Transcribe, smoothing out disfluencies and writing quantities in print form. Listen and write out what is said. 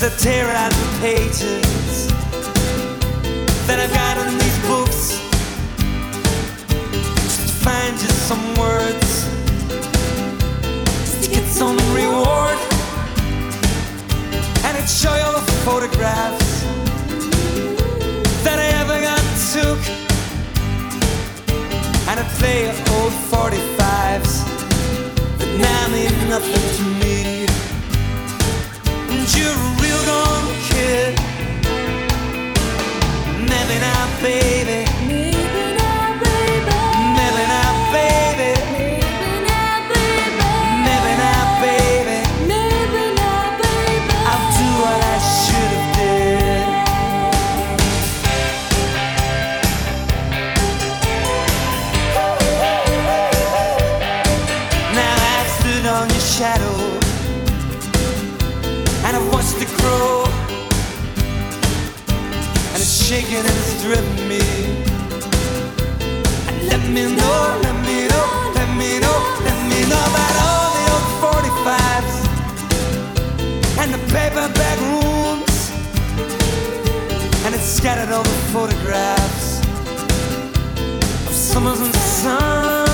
I tear out the pages that I've got in these books, just to find just some words, just to get some reward. And I'd show you all the photographs that I ever got took, and I'd play old 45s that now mean nothing to me. And you're a real gone kid. Maybe now, baby. Maybe now, baby. Maybe now, baby. Maybe now, baby. Maybe now, baby. Maybe now, baby. I'll do what I should have did. Now I've stood on your shadow, and I've watched it grow, and it's shaking and it's driven me. And let me know, let me know, let me know, let me know about all the old 45s and the paperback rooms, and it's scattered all the photographs of summers and suns.